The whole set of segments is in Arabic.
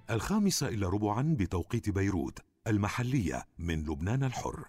5:15 بتوقيت بيروت المحلية من لبنان الحر.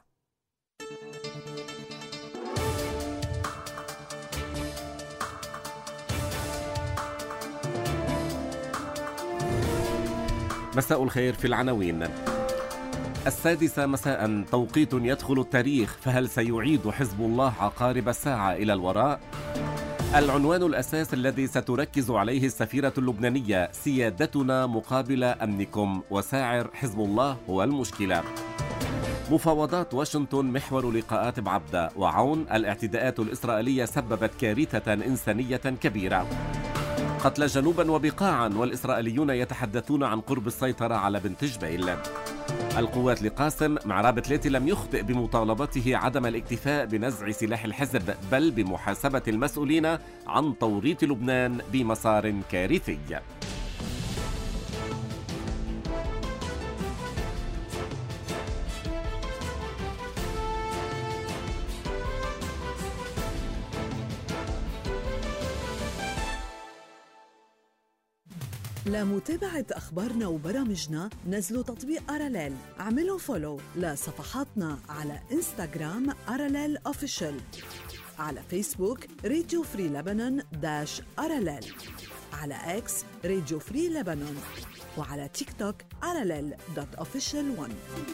مساء الخير. في العناوين: 6:00 مساء توقيت يدخل التاريخ، فهل سيعيد حزب الله عقارب الساعة إلى الوراء؟ العنوان الأساس الذي ستركز عليه السفيرة اللبنانية: سيادتنا مقابل أمنكم، وساعر حزب الله هو المشكلة. مفاوضات واشنطن محور لقاءات بعبدة وعون. الاعتداءات الإسرائيلية سببت كارثة إنسانية كبيرة. قتل جنوبا وبقاعا، والإسرائيليون يتحدثون عن قرب السيطرة على بنت جبيل. القوات لقاسم: معراب 3 لم يخطئ بمطالبته عدم الاكتفاء بنزع سلاح الحزب، بل بمحاسبة المسؤولين عن توريط لبنان بمسار كارثي. لمتابعة أخبارنا وبرامجنا نزلوا تطبيق أراليل. اعملوا فولو لصفحاتنا على إنستغرام أراليل أوفيشال، على فيسبوك راديو فري لبنان -أراليل، على إكس راديو فري لبنان، وعلى تيك توك أراليل.official1.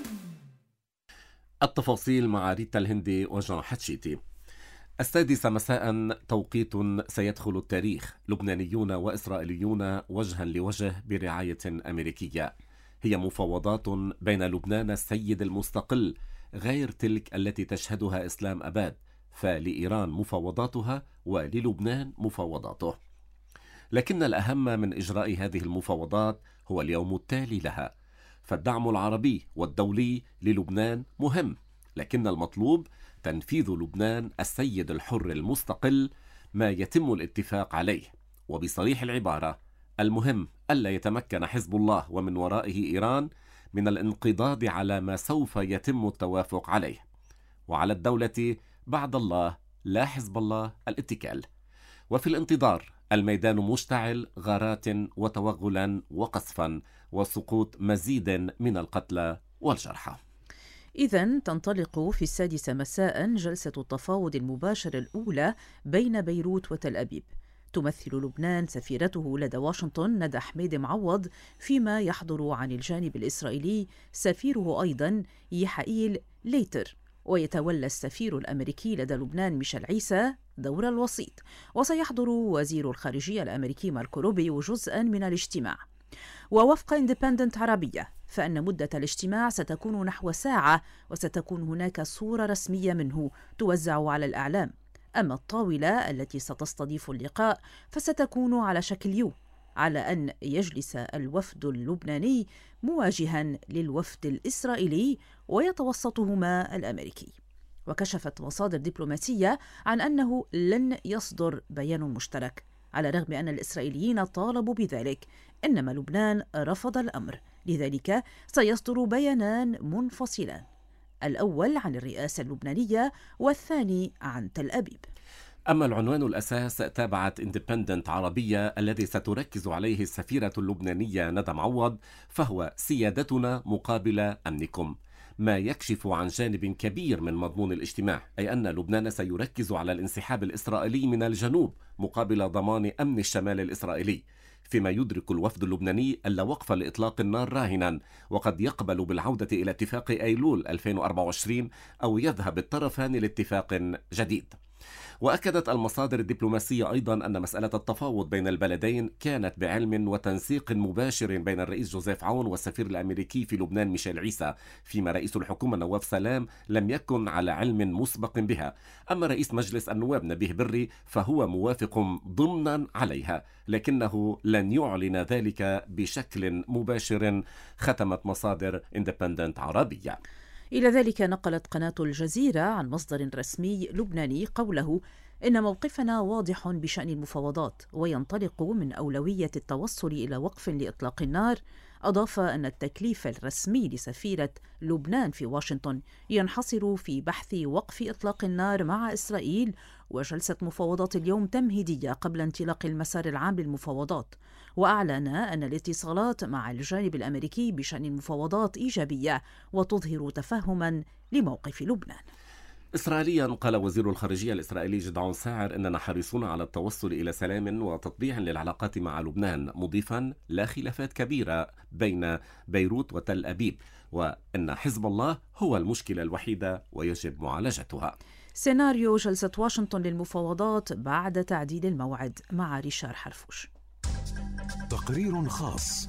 التفاصيل مع ريتا الهندي وجان حتشيتي. 6:00 مساء توقيت سيدخل التاريخ، لبنانيون وإسرائيليون وجها لوجه برعاية أمريكية. هي مفاوضات بين لبنان السيد المستقل غير تلك التي تشهدها إسلام أباد، فلإيران مفاوضاتها وللبنان مفاوضاته. لكن الأهم من إجراء هذه المفاوضات هو اليوم التالي لها، فالدعم العربي والدولي للبنان مهم، لكن المطلوب تنفيذ لبنان السيد الحر المستقل ما يتم الاتفاق عليه. وبصريح العبارة، المهم ألا يتمكن حزب الله ومن ورائه إيران من الانقضاض على ما سوف يتم التوافق عليه. وعلى الدولة بعد الله لا حزب الله الاتكال. وفي الانتظار الميدان مشتعل، غارات وتوغلا وقصفا وسقوط مزيد من القتلى والجرحى. إذن تنطلق في 6:00 مساء جلسة التفاوض المباشر الأولى بين بيروت وتل أبيب. تمثل لبنان سفيرته لدى واشنطن ندى حميد معوض، فيما يحضر عن الجانب الإسرائيلي سفيره أيضا يحائيل ليتر، ويتولى السفير الأمريكي لدى لبنان ميشيل عيسى دور الوسيط. وسيحضر وزير الخارجية الأمريكي ماركو روبيو جزءا من الاجتماع. ووفق اندبندنت عربية فإن مدة الاجتماع ستكون نحو ساعة، وستكون هناك صورة رسمية منه توزع على الإعلام. أما الطاولة التي ستستضيف اللقاء فستكون على شكل يو، على أن يجلس الوفد اللبناني مواجها للوفد الإسرائيلي ويتوسطهما الأمريكي. وكشفت مصادر دبلوماسية عن أنه لن يصدر بيان مشترك، على الرغم أن الإسرائيليين طالبوا بذلك، إنما لبنان رفض الأمر. لذلك سيصدر بيانان منفصلان، الأول عن الرئاسة اللبنانية والثاني عن تل أبيب. أما العنوان الأساس تابعت اندبندنت عربية الذي ستركز عليه السفيرة اللبنانية ندى معوض، فهو سيادتنا مقابل أمنكم، ما يكشف عن جانب كبير من مضمون الاجتماع، أي أن لبنان سيركز على الانسحاب الإسرائيلي من الجنوب مقابل ضمان أمن الشمال الإسرائيلي، فيما يدرك الوفد اللبناني ألا وقف لإطلاق النار راهنا، وقد يقبل بالعودة إلى اتفاق أيلول 2024 أو يذهب الطرفان لاتفاق جديد. وأكدت المصادر الدبلوماسية أيضا أن مسألة التفاوض بين البلدين كانت بعلم وتنسيق مباشر بين الرئيس جوزيف عون والسفير الأمريكي في لبنان ميشيل عيسى، فيما رئيس الحكومة نواف سلام لم يكن على علم مسبق بها. أما رئيس مجلس النواب نبيه بري فهو موافق ضمنا عليها، لكنه لن يعلن ذلك بشكل مباشر، ختمت مصادر اندبندنت عربية. إلى ذلك نقلت قناة الجزيرة عن مصدر رسمي لبناني قوله: إن موقفنا واضح بشأن المفاوضات، وينطلق من أولوية التوصل إلى وقف لإطلاق النار. أضاف أن التكليف الرسمي لسفيرة لبنان في واشنطن ينحصر في بحث وقف إطلاق النار مع إسرائيل وجلسة مفاوضات اليوم تمهيدية قبل انطلاق المسار العام للمفاوضات. وأعلن أن الاتصالات مع الجانب الأمريكي بشأن المفاوضات إيجابية وتظهر تفهما لموقف لبنان. إسرائيليا قال وزير الخارجية الإسرائيلي جدعون ساعر أننا حريصون على التوصل إلى سلام وتطبيع للعلاقات مع لبنان، مضيفا لا خلافات كبيرة بين بيروت وتل أبيب، وأن حزب الله هو المشكلة الوحيدة ويجب معالجتها. سيناريو جلسة واشنطن للمفاوضات بعد تعديل الموعد مع ريشار حرفوش. تقرير خاص.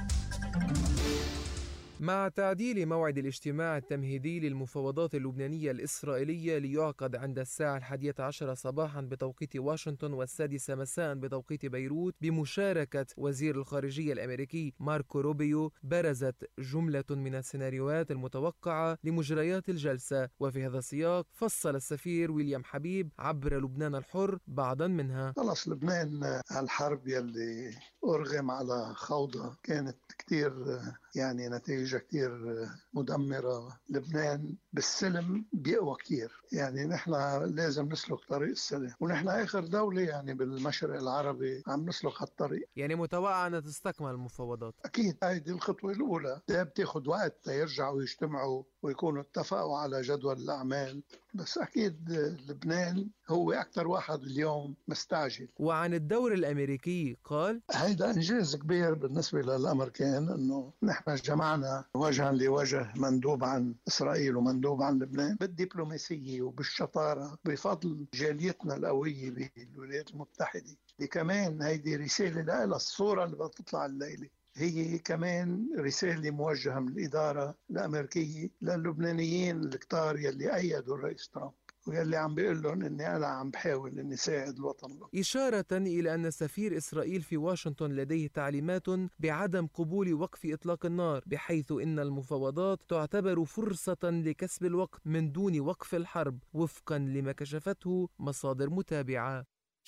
مع تعديل موعد الاجتماع التمهيدي للمفاوضات اللبنانية الإسرائيلية ليعقد عند الساعة 11 صباحا بتوقيت واشنطن و6 مساء بتوقيت بيروت بمشاركة وزير الخارجية الأمريكي ماركو روبيو، برزت جملة من السيناريوهات المتوقعة لمجريات الجلسة، وفي هذا السياق فصل السفير ويليام حبيب عبر لبنان الحر بعضا منها. خلص لبنان الحرب يلي أرغم على خوضها كانت كتير نتيجة كتير مدمرة. لبنان بالسلم بيقوى كتير، نحن لازم نسلك طريق السلم، ونحن آخر دولة بالمشرق العربي عم نسلك هالطريق. متوقع أن تستكمل المفاوضات؟ أكيد هذه الخطوة الأولى، ده بتاخد وقت يرجعوا يجتمعوا ويكونوا اتفقوا على جدول الأعمال، بس أكيد لبنان هو أكثر واحد اليوم مستعجل. وعن الدور الأمريكي قال: هيدا إنجاز كبير بالنسبة للأمريكان، أنه نحن جمعنا وجها لوجه مندوب عن إسرائيل ومندوب عن لبنان بالدبلوماسية وبالشطارة بفضل جاليتنا القوية بالولايات المتحدة. كمان هيدي رسالة لها، الصورة اللي بتطلع الليلة هي كمان رسالة موجهة من الإدارة الأمريكية للبنانيين الكتار يلي أيدوا الرئيس ترامب، ويلي عم بيقول لهم إني أنا عم بحاول إني ساعد الوطن له. إشارة إلى أن سفير إسرائيل في واشنطن لديه تعليمات بعدم قبول وقف إطلاق النار، بحيث إن المفاوضات تعتبر فرصة لكسب الوقت من دون وقف الحرب، وفقا لما كشفته مصادر متابعة.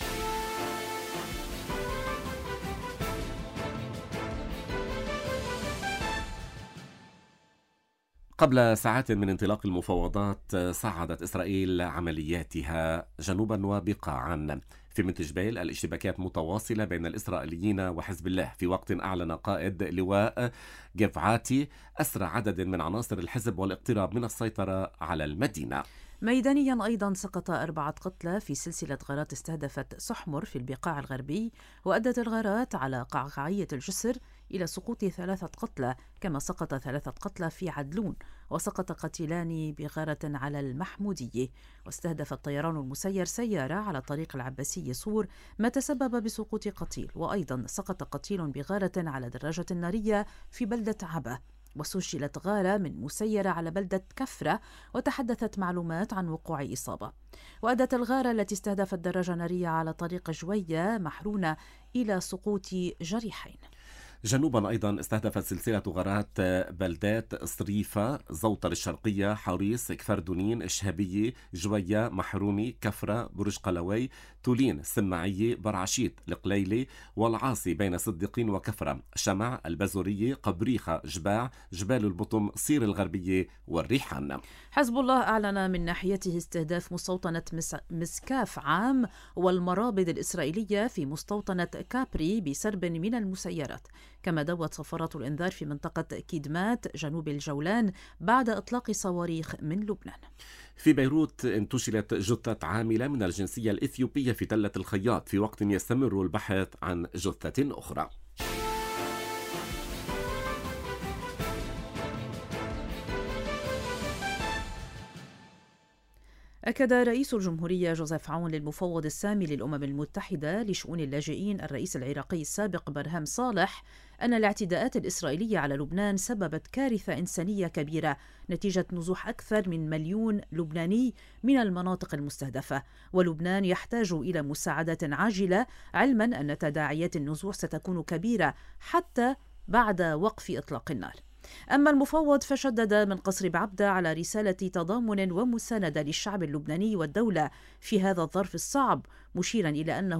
قبل ساعات من انطلاق المفاوضات صعدت إسرائيل عملياتها جنوبا وبقاعا في منطقة جبيل. الاشتباكات متواصلة بين الإسرائيليين وحزب الله، في وقت أعلن قائد لواء جفعاتي أسر عدد من عناصر الحزب والاقتراب من السيطرة على المدينة. ميدانيا أيضا سقط 4 قتلى في سلسلة غارات استهدفت سحمر في البقاع الغربي، وأدت الغارات على قعقاعية الجسر إلى سقوط 3 قتلى، كما سقط 3 قتلى في عدلون، وسقط قتيلان بغارة على المحمودية. واستهدف الطيران المسير سيارة على طريق العباسية صور، ما تسبب بسقوط قتيل، وأيضا سقط قتيل بغارة على دراجة نارية في بلدة عبا. وسجلت غارة من مسيرة على بلدة كفرة، وتحدثت معلومات عن وقوع إصابة. وأدت الغارة التي استهدفت دراجة نارية على طريق جوية محرونة إلى سقوط جريحين. جنوبا أيضا استهدفت سلسلة غارات بلدات صريفة، زوطر الشرقية، حريص، كفر دونين، الشهبية، جوية، محرومي، كفرة، برج قلوي، تولين، السماعية، برعشيت، القليلي والعاصي بين صديقين وكفرة، شمع، البزورية، قبريخة، جباع، جبال البطم، صير الغربية والريحان. حزب الله أعلن من ناحيته استهداف مستوطنة مسكاف عام والمرابض الإسرائيلية في مستوطنة كابري بسرب من المسيرات، كما دوت صفارات الإنذار في منطقة كيدمات جنوب الجولان بعد إطلاق صواريخ من لبنان. في بيروت انتشلت جثة عاملة من الجنسية الإثيوبية في تلة الخياط، في وقت يستمر البحث عن جثة أخرى. أكد رئيس الجمهورية جوزيف عون للمفوض السامي للأمم المتحدة لشؤون اللاجئين الرئيس العراقي السابق برهام صالح أن الاعتداءات الإسرائيلية على لبنان سببت كارثة إنسانية كبيرة نتيجة نزوح أكثر من 1,000,000 لبناني من المناطق المستهدفة، ولبنان يحتاج إلى مساعدات عاجلة، علما أن تداعيات النزوح ستكون كبيرة حتى بعد وقف إطلاق النار. أما المفوض فشدد من قصر بعبدة على رسالة تضامن ومساندة للشعب اللبناني والدولة في هذا الظرف الصعب، مشيرا إلى أنه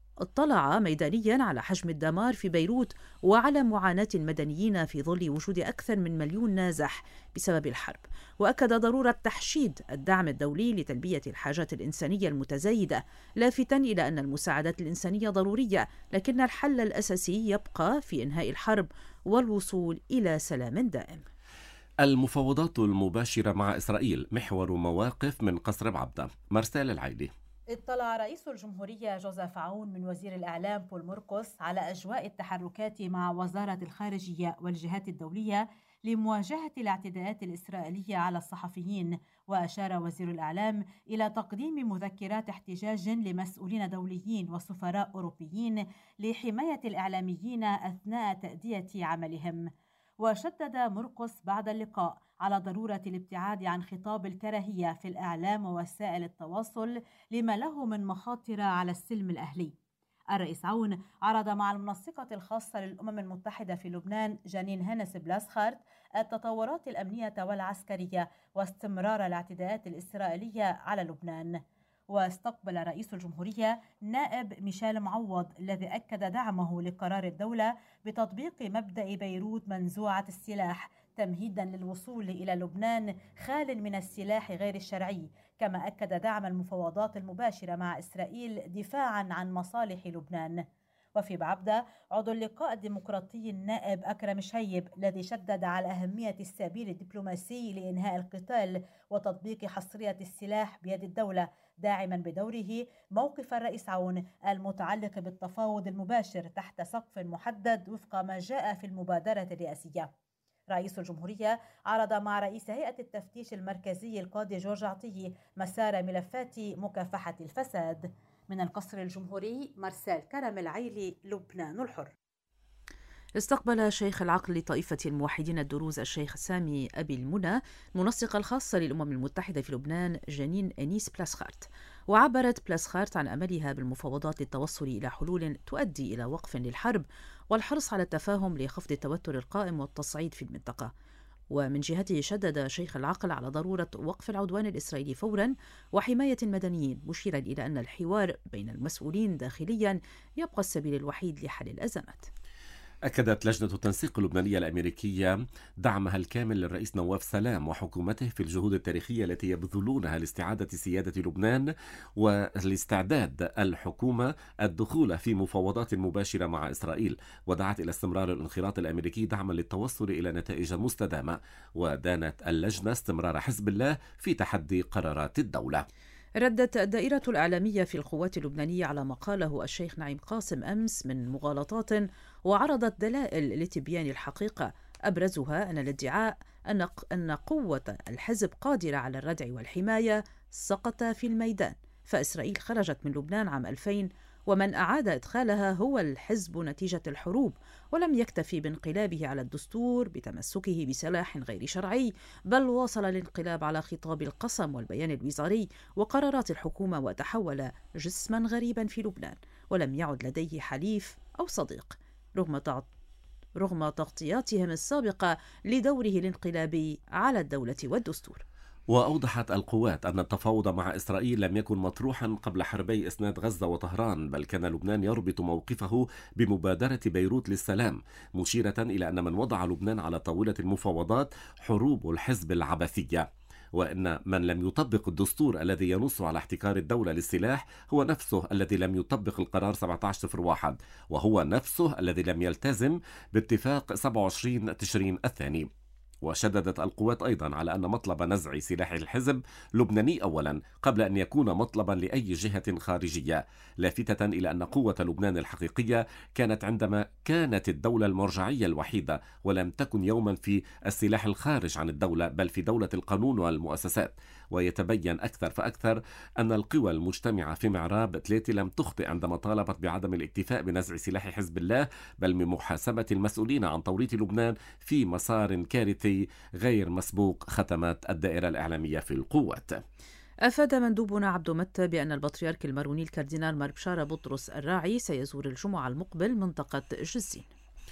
اطلع ميدانيا على حجم الدمار في بيروت وعلى معاناة المدنيين في ظل وجود أكثر من مليون نازح بسبب الحرب، وأكد ضرورة تحشيد الدعم الدولي لتلبية الحاجات الإنسانية المتزايدة، لافتا إلى أن المساعدات الإنسانية ضرورية، لكن الحل الأساسي يبقى في إنهاء الحرب والوصول إلى سلام دائم. المفاوضات المباشرة مع إسرائيل محور مواقف من قصر بعبدة. مرسال العيلي. اطلع رئيس الجمهورية جوزيف عون من وزير الإعلام بول مرقس على أجواء التحركات مع وزارة الخارجية والجهات الدولية لمواجهة الاعتداءات الإسرائيلية على الصحفيين، وأشار وزير الإعلام إلى تقديم مذكرات احتجاج لمسؤولين دوليين وسفراء أوروبيين لحماية الإعلاميين أثناء تأدية عملهم. وشدد مرقس بعد اللقاء على ضرورة الابتعاد عن خطاب الكراهية في الإعلام ووسائل التواصل لما له من مخاطر على السلم الأهلي. الرئيس عون عرض مع المنسقة الخاصة للأمم المتحدة في لبنان جانين هانس بلاسخارت التطورات الأمنية والعسكرية واستمرار الاعتداءات الإسرائيلية على لبنان. واستقبل رئيس الجمهورية نائب ميشيل معوض الذي أكد دعمه لقرار الدولة بتطبيق مبدأ بيروت منزوعة السلاح تمهيدا للوصول إلى لبنان خال من السلاح غير الشرعي، كما أكد دعم المفاوضات المباشرة مع إسرائيل دفاعا عن مصالح لبنان. وفي بعبدة عضو اللقاء الديمقراطي النائب أكرم شهيب الذي شدد على أهمية السبيل الدبلوماسي لإنهاء القتال وتطبيق حصرية السلاح بيد الدولة، داعما بدوره موقف الرئيس عون المتعلق بالتفاوض المباشر تحت سقف محدد وفق ما جاء في المبادرة الرئاسية. رئيس الجمهورية عرض مع رئيس هيئة التفتيش المركزي القاضي جورج عطية مسار ملفات مكافحة الفساد. من القصر الجمهوري مرسال كرم العيلي، لبنان الحر. استقبل شيخ العقل لطائفة الموحدين الدروز الشيخ سامي أبي المنى المنسقة الخاصة للأمم المتحدة في لبنان جانين أنيس بلاسخارت، وعبرت بلاسخارت عن أملها بالمفاوضات للتوصل إلى حلول تؤدي إلى وقف للحرب والحرص على التفاهم لخفض التوتر القائم والتصعيد في المنطقة. ومن جهته شدد شيخ العقل على ضرورة وقف العدوان الإسرائيلي فورا وحماية المدنيين، مشيرا إلى أن الحوار بين المسؤولين داخليا يبقى السبيل الوحيد لحل الأزمات. أكدت لجنة التنسيق اللبنانية الأمريكية دعمها الكامل للرئيس نواف سلام وحكومته في الجهود التاريخية التي يبذلونها لاستعادة سيادة لبنان ولاستعداد الحكومة الدخول في مفاوضات مباشرة مع إسرائيل، ودعت إلى استمرار الانخراط الأمريكي دعما للتوصل إلى نتائج مستدامة. ودانت اللجنة استمرار حزب الله في تحدي قرارات الدولة. ردت الدائرة الإعلامية في القوات اللبنانية على ما قاله الشيخ نعيم قاسم أمس من مغالطات، وعرضت دلائل لتبيان الحقيقة، أبرزها أن الادعاء أن قوة الحزب قادرة على الردع والحماية سقط في الميدان، فإسرائيل خرجت من لبنان عام 2000 ومن أعاد إدخالها هو الحزب نتيجة الحروب، ولم يكتفي بانقلابه على الدستور بتمسكه بسلاح غير شرعي، بل واصل الانقلاب على خطاب القسم والبيان الوزاري وقرارات الحكومة، وتحول جسما غريبا في لبنان ولم يعد لديه حليف أو صديق رغم تغطياتهم السابقة لدوره الانقلابي على الدولة والدستور. وأوضحت القوات أن التفاوض مع إسرائيل لم يكن مطروحا قبل حربي إسناد غزة وطهران، بل كان لبنان يربط موقفه بمبادرة بيروت للسلام، مشيرة إلى أن من وضع لبنان على طاولة المفاوضات حروب الحزب العبثية، وأن من لم يطبق الدستور الذي ينص على احتكار الدولة للسلاح هو نفسه الذي لم يطبق القرار 1701، وهو نفسه الذي لم يلتزم باتفاق 27 تشرين الثاني. وشددت القوات أيضا على أن مطلب نزع سلاح الحزب لبناني أولا قبل أن يكون مطلبا لأي جهة خارجية، لافتة إلى أن قوة لبنان الحقيقية كانت عندما كانت الدولة المرجعية الوحيدة، ولم تكن يوما في السلاح الخارج عن الدولة بل في دولة القانون والمؤسسات. ويتبين أكثر فأكثر أن القوى المجتمعة في معراب 3 لم تخطئ عندما طالبت بعدم الاكتفاء بنزع سلاح حزب الله، بل بمحاسبة المسؤولين عن توريط لبنان في مسار كارثي غير مسبوق، ختمت الدائرة الإعلامية في القوات. أفاد مندوبنا عبد متى بأن البطريرك الماروني الكاردينال مارك بشارة بطرس الراعي سيزور الجمعة المقبل منطقة جزين.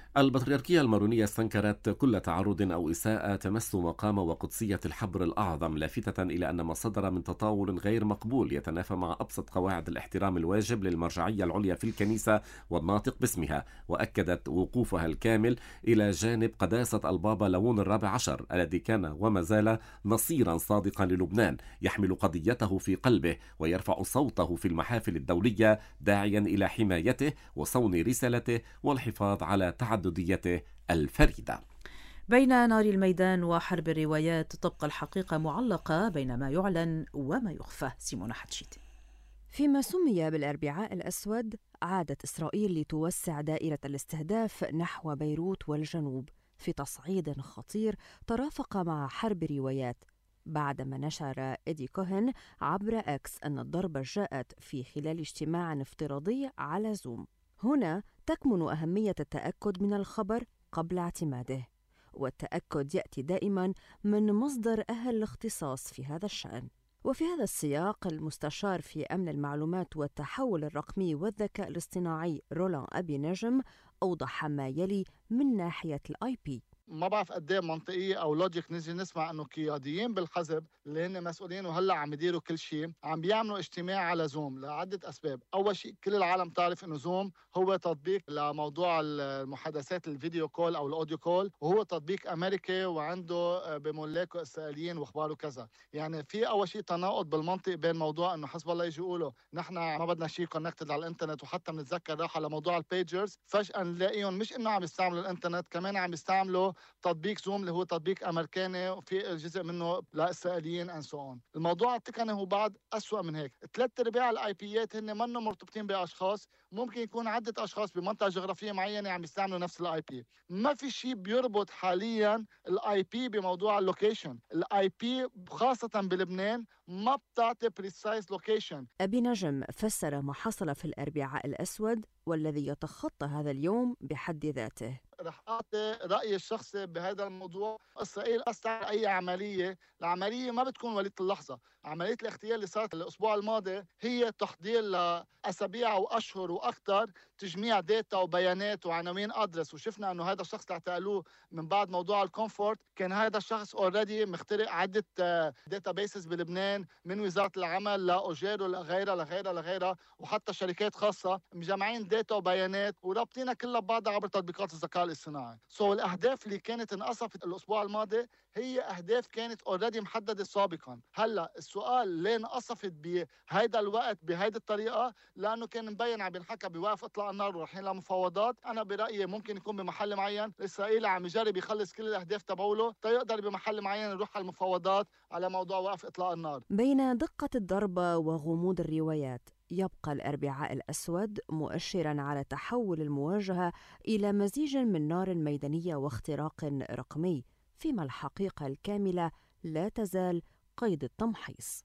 البطريركية المارونية استنكرت كل تعرض أو إساءة تمس مقام وقدسية الحبر الأعظم، لافتة إلى أن ما صدر من تطاول غير مقبول يتنافى مع أبسط قواعد الاحترام الواجب للمرجعية العليا في الكنيسة والناطق باسمها، وأكدت وقوفها الكامل إلى جانب قداسة البابا ليون الرابع عشر الذي كان وما زال نصيرا صادقا للبنان يحمل قضيته في قلبه ويرفع صوته في المحافل الدولية داعيا إلى حمايته وصون رسالته والحفاظ على تعدديته الفريدة. بين نار الميدان وحرب الروايات تبقى الحقيقة معلقة بين ما يعلن وما يخفى. سيمونة حتشيتي. فيما سمي بالأربعاء الأسود، عادت إسرائيل لتوسع دائرة الاستهداف نحو بيروت والجنوب في تصعيد خطير ترافق مع حرب روايات، بعدما نشر إيدي كوهن عبر أكس أن الضربة جاءت في خلال اجتماع افتراضي على زوم. هنا تكمن أهمية التأكد من الخبر قبل اعتماده، والتأكد يأتي دائما من مصدر أهل الاختصاص في هذا الشأن. وفي هذا السياق، المستشار في أمن المعلومات والتحول الرقمي والذكاء الاصطناعي رولان أبي نجم أوضح ما يلي من ناحية الآي بي. ما بعرف قد ايه منطقيه او لوجيك نجي نسمع انه قياديين بالحزب اللي هن مسؤولين وهلا عم يديروا كل شيء عم بيعملوا اجتماع على زوم لعده اسباب. اول شيء كل العالم تعرف انه زوم هو تطبيق لموضوع المحادثات الفيديو كول او الاوديو كول، وهو تطبيق امريكي وعنده بملاكه اسرائيليين واخباره كذا. يعني في اول شيء تناقض بالمنطق بين موضوع انه حسب الله يجي يقولوا نحن ما بدنا شيء كونكتد على الانترنت، وحتى بنتذكر راح على موضوع البيجرز فجاه نلاقيهم مش انه عم يستعملوا الانترنت، كمان عم يستعملوا تطبيق زوم اللي هو تطبيق امريكاني وفي جزء منه لاسرائيليين اند سو اون. الموضوع التقني هو بعد اسوء من هيك. 3/4 الاي بيات هن منهم مرتبطين باشخاص، ممكن يكون عده اشخاص بمنطقه جغرافيه معينه عم يستعملوا نفس الاي بي. ما في شيء بيربط حاليا الاي بي بموضوع اللوكيشن. الاي بي خاصه بلبنان ما بتعطي بريسايز لوكيشن. أبي نجم فسر ما حصل في الأربعاء الأسود والذي يتخطى هذا اليوم بحد ذاته. رح أعطي رأيي الشخصي بهذا الموضوع. إسرائيل أستعمل أي عملية، العملية ما بتكون وليدة اللحظة. عملية الاغتيال اللي صارت الأسبوع الماضي هي تحضير لأسابيع وأشهر وأكثر تجميع داتا وبيانات وعناوين أدرس، وشفنا أنه هذا الشخص اللي اعتقلوه من بعد موضوع الكونفورت كان هذا الشخص أوريدي مخترق عدة داتا بيسز بلبنان من وزارة العمل لأوجيرو لغيرها وحتى شركات خاصة مجمعين داتا وبيانات ورابطينها كلها ببعضها عبر تطبيقات الذكاء الاصطناعي. الأهداف اللي كانت انقصفت الأسبوع الماضي هي أهداف كانت أوريدي محددة سابقا. هلا السؤال ليه انقصفت بهيدا الوقت بهيدي الطريقة؟ لأنه كان مبين عم بينحكى بوقف إطلاق النار ورايحين لمفاوضات. أنا برأيي ممكن يكون بمحل معين إسرائيل عم يجرب يخلص كل الأهداف تبعوله تيقدر بمحل معين يروح على المفاوضات على موضوع وقف إطلاق النار. بين دقة الضربة وغموض الروايات، يبقى الأربعاء الأسود مؤشراً على تحول المواجهة إلى مزيج من نار ميدانية واختراق رقمي، فيما الحقيقة الكاملة لا تزال قيد التمحيص.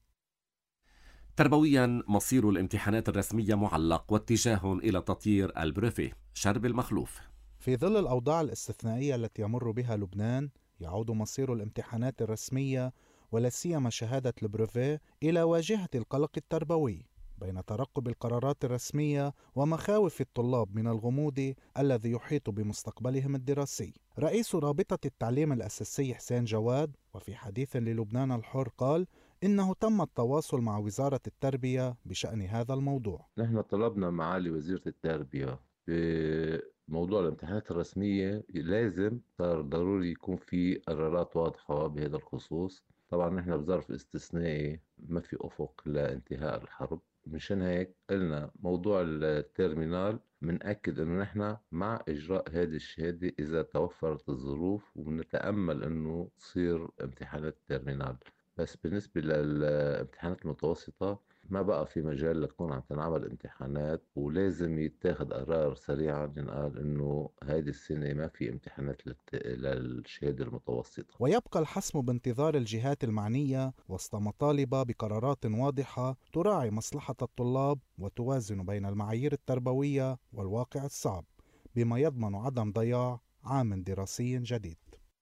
تربوياً، مصير الامتحانات الرسمية معلق واتجاه إلى تطيير البروفي. شرب المخلوف. في ظل الأوضاع الاستثنائية التي يمر بها لبنان، يعود مصير الامتحانات الرسمية ولا سيما شهادة البروفي إلى واجهة القلق التربوي بين ترقب القرارات الرسمية ومخاوف الطلاب من الغموض الذي يحيط بمستقبلهم الدراسي. رئيس رابطة التعليم الأساسي حسين جواد وفي حديث للبنان الحر قال إنه تم التواصل مع وزارة التربية بشأن هذا الموضوع. نحن طلبنا معالي وزيرة التربية بموضوع الامتحانات الرسمية، لازم صار ضروري يكون في قرارات واضحة بهذا الخصوص. طبعا نحن بظرف استثنائي ما في أفق لانتهاء الحرب، مشان هيك قلنا موضوع التيرمينال منأكد انه نحن مع اجراء هذه الشهادة اذا توفرت الظروف، ونتأمل انه تصير امتحانات التيرمينال. بس بالنسبة للامتحانات المتوسطة ما بقى في مجال لتكون عم تنعمل امتحانات، ولازم يتاخد قرار سريعا ينقال انه هذه السنة ما في امتحانات للشهادة المتوسطة. ويبقى الحسم بانتظار الجهات المعنية وسط مطالب بقرارات واضحة تراعي مصلحة الطلاب وتوازن بين المعايير التربوية والواقع الصعب، بما يضمن عدم ضياع عام دراسي جديد.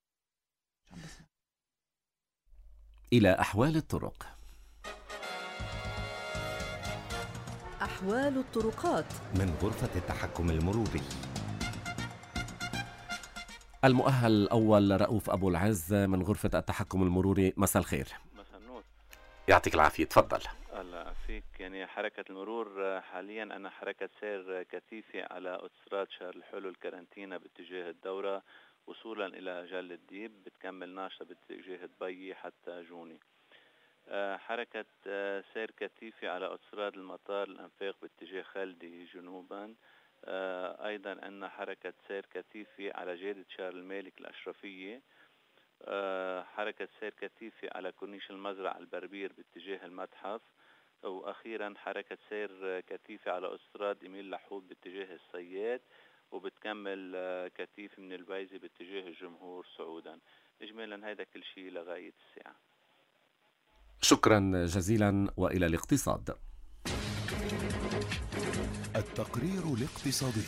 إلى أحوال الطرق. أحوال الطرقات من غرفة التحكم المروري. المؤهل الأول رؤوف أبو العز من غرفة التحكم المروري. مساء الخير. مساء النور. يعطيك العافية، تفضل. الله فيك. يعني حركة المرور حاليا أنا حركة سير كثيفة على أوتوستراد شهر الحلو الكارنتينا باتجاه الدورة وصولا إلى جل الديب، بتكمل ناشطة باتجاه دبي حتى جوني. حركة سير كثيفة على أوتوستراد المطار الأنفاق باتجاه خالدي جنوبا. أيضا أن حركة سير كثيفة على جادة شارل المالك الأشرفية. حركة سير كثيفة على كورنيش المزرعة البربير باتجاه المتحف. وأخيرا حركة سير كثيفة على أوتوستراد إميل لحود باتجاه الصياد، وبتكمل كثيف من البيزي باتجاه الجمهور صعودا. إجمالا هذا كل شيء لغاية الساعة. شكرا جزيلا وإلى الاقتصاد. التقرير الاقتصادي.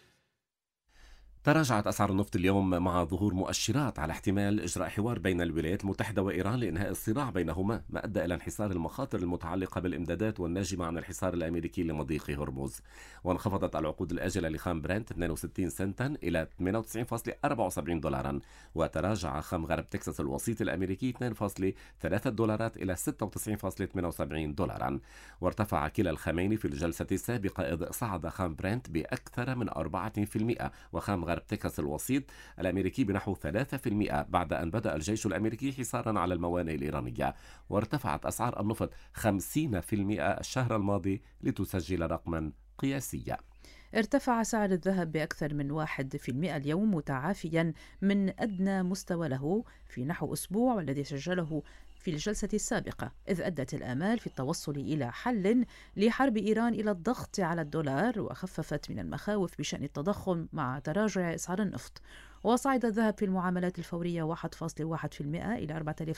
تراجعت أسعار النفط اليوم مع ظهور مؤشرات على احتمال إجراء حوار بين الولايات المتحدة وإيران لإنهاء الصراع بينهما، ما أدى إلى انحسار المخاطر المتعلقة بالإمدادات والناجمة عن الحصار الأمريكي لمضيق هرمز. وانخفضت العقود الآجلة لخام برنت 62 سنتا إلى 98.74 دولارا، وتراجع خام غرب تكساس الوسيط الأمريكي 2.3 دولارات إلى 96.78 دولارا. وارتفع كلا الخامين في الجلسة السابقة، إذ صعد خام برنت بأكثر من 4%، وخام غرب تكساس الوسيط الأمريكي بنحو 3% بعد أن بدأ الجيش الأمريكي حصارا على الموانئ الإيرانية. وارتفعت أسعار النفط 50% الشهر الماضي لتسجل رقما قياسيا. ارتفع سعر الذهب بأكثر من 1% اليوم، متعافيا من أدنى مستوى له في نحو أسبوع والذي سجله في الجلسة السابقة، إذ أدت الآمال في التوصل إلى حل لحرب إيران إلى الضغط على الدولار، وخففت من المخاوف بشأن التضخم مع تراجع أسعار النفط. وصعد الذهب في المعاملات الفورية 1.1% إلى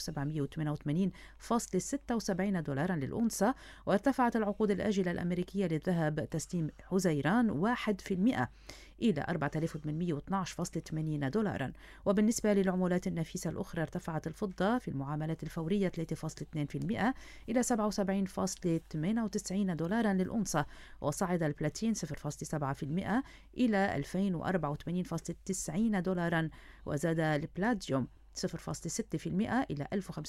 4788.76 دولارا للأونصة. وارتفعت العقود الآجلة الأمريكية للذهب تسليم حزيران 1% إلى 4812.80 دولارا. وبالنسبة للعملات النفيسة الأخرى، ارتفعت الفضة في المعاملات الفورية 3.2% إلى 77.98 دولارا للأونصة. وصعد البلاتين 0.7% إلى 2084.90 دولارا. وزاد البلاتيوم 0.6% إلى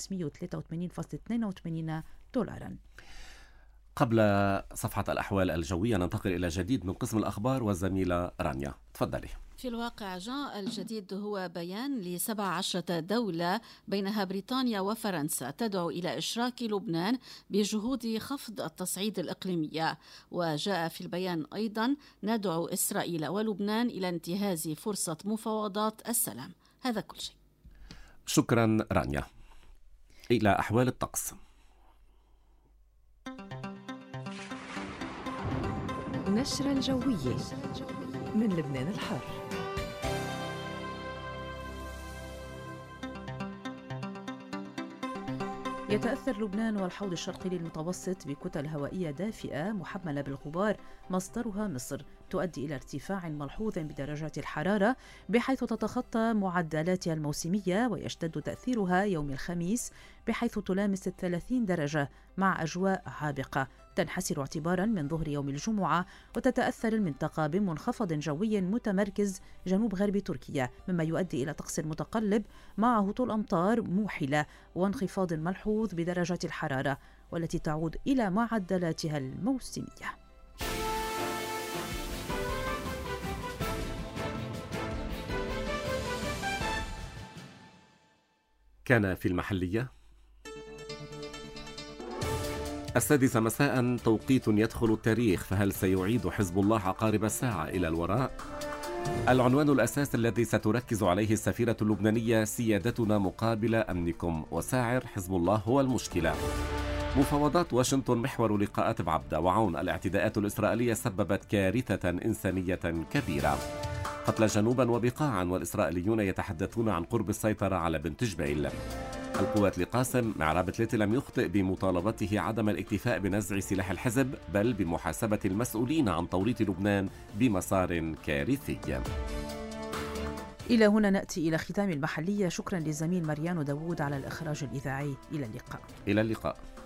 1583.82 دولارا. قبل صفحة الأحوال الجوية ننتقل إلى جديد من قسم الأخبار والزميلة رانيا، تفضلي. في الواقع جاء الجديد هو بيان ل17 دولة بينها بريطانيا وفرنسا تدعو إلى إشراك لبنان بجهود خفض التصعيد الإقليمية. وجاء في البيان أيضا ندعو إسرائيل ولبنان إلى انتهاز فرصة مفاوضات السلام. هذا كل شيء. شكرا رانيا. إلى أحوال الطقس. نشرة الجوية من لبنان الحر. يتأثر لبنان والحوض الشرقي للمتوسط بكتل هوائية دافئة محملة بالغبار مصدرها مصر، تؤدي إلى ارتفاع ملحوظ بدرجات الحرارة بحيث تتخطى معدلاتها الموسمية، ويشتد تأثيرها يوم الخميس بحيث تلامس 30 درجة مع أجواء عابقة تنحسر اعتبارا من ظهر يوم الجمعة. وتتأثر المنطقة بمنخفض جوي متمركز جنوب غرب تركيا، مما يؤدي إلى طقس متقلب مع هطول أمطار موحلة وانخفاض ملحوظ بدرجات الحرارة والتي تعود إلى معدلاتها الموسمية. كان في المحلية 6:00 مساء توقيت يدخل التاريخ، فهل سيعيد حزب الله عقارب الساعة إلى الوراء؟ العنوان الأساس الذي ستركز عليه السفيرة اللبنانية: سيادتنا مقابل أمنكم، وساعر حزب الله هو المشكلة. مفاوضات واشنطن محور لقاءات بعبدة وعون. الاعتداءات الإسرائيلية سببت كارثة إنسانية كبيرة. قتل جنوبا وبقاعا، والإسرائيليون يتحدثون عن قرب السيطرة على بنت جبيل. القوات لقاسم: معراب تلاتي لم يخطئ بمطالبته عدم الاكتفاء بنزع سلاح الحزب، بل بمحاسبة المسؤولين عن توريط لبنان بمسار كارثي. إلى هنا نأتي إلى ختام المحلية. شكرا للزميل مريان داوود على الإخراج الإذاعي. إلى اللقاء. إلى اللقاء.